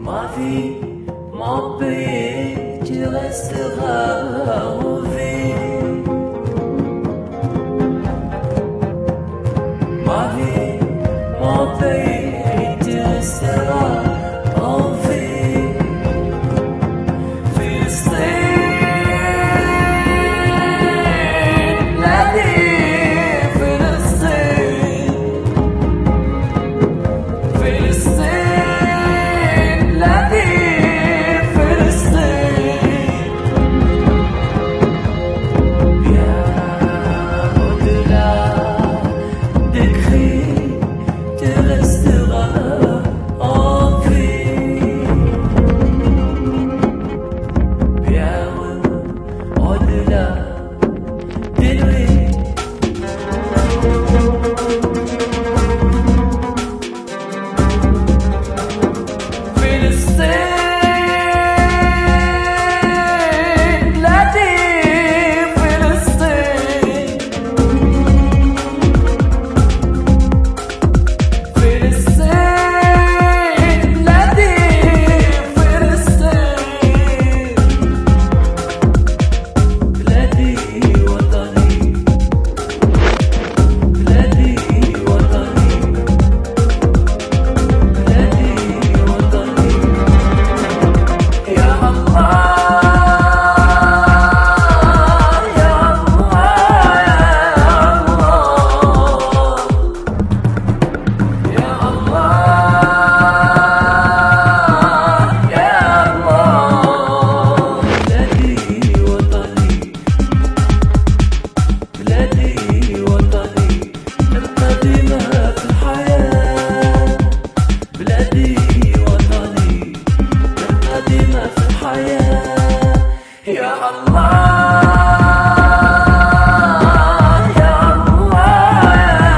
Ma vie, mon pays, tu resteras en vie. Ma vie, mon pays, tu resteras en vie. Philistine, la vie, Philistine. Philistine, la vie, Philistine. Bien au-delà des cris, tu resteras en vie. Bien au-delà des nuits. Philistine, la vie, Philistine. Philistine, la vie, Philistine. بلادي وطني، بلادي وطني، بلادي وطني. يا الله يا الله يا الله يا الله. بلادي وطني، بلادي وطني، القديمة في الحياة. بلادي وطني، القديمة في الحياة. يا الله يا الله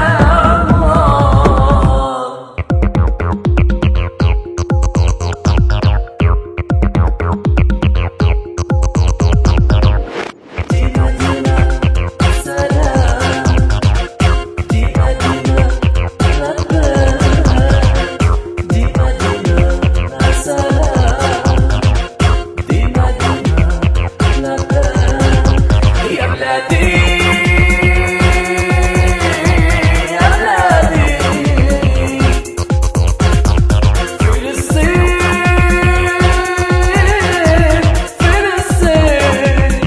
يا الله. دي مدينة السلام، دي مدينة الأمان، دي مدينة السلام، دي مدينة الأمان. يا بلادي يا بلادي. فلسطين، فلسطين.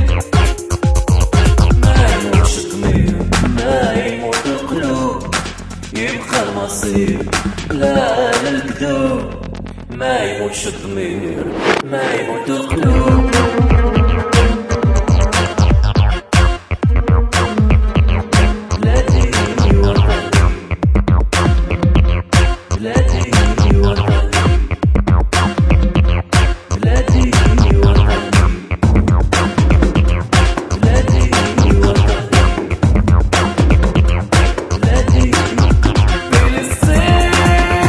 ما يموتش الضمير، ما يموت القلوب، يبقى المصير لا للكذوب. ما يموتش الضمير، ما يموت القلوب. بلادي وطني، بلادي وطني، بلادي وطني، بلادي وطني، بلادي. فلسطين،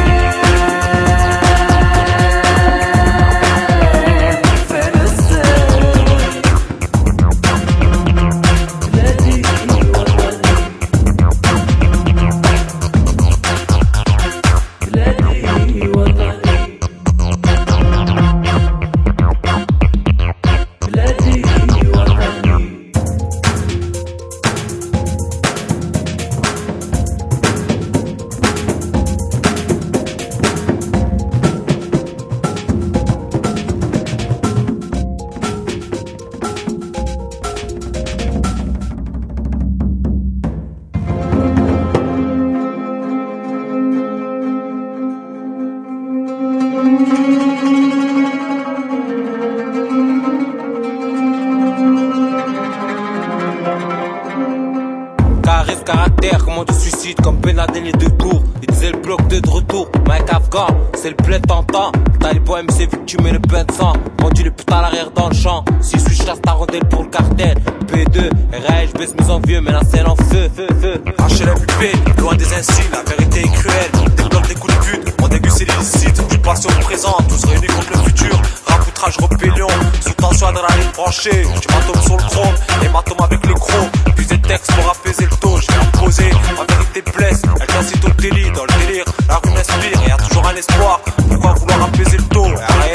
Charisme, caractère, comment tu suicides comme Benadel et de cours. Il disait le bloc de retour, Mike Afghan, c'est le bled tentant. T'as les poèmes, c'est vu que tu mets le pain de sang. Rendu les putes à l'arrière dans le champ. Si je chasse ta rondelle pour le cartel. P2, RH, je baisse mes envieux, mais la scène en feu, feu, feu. HLMUP, loin des insignes, la vérité est cruelle. Des blocs, des coups de pute, on déguste l'illicite. Du passé au présent, tous réunis contre le futur. Rapoutrage, rébellion, sous tension, adrénaline branchée. J'hématome sur le chrome, hématome avec le gros. Puis des textes pour apaiser le taux, j'ai imposé. Ma vérité blesse, elle t'incite au délit. Dans le délire, la rue m'inspire, et y a toujours un espoir. Pourquoi vouloir apaiser le taux?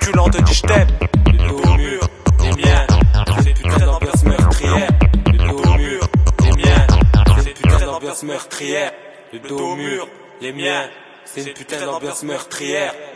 tu là on te dit je t'aime. Le dos au mur, les miens, c'est une putain d'ambiance meurtrière. Le dos au mur, les miens, c'est une putain d'ambiance meurtrière. Le dos au mur, les miens, c'est une putain d'ambiance meurtrière.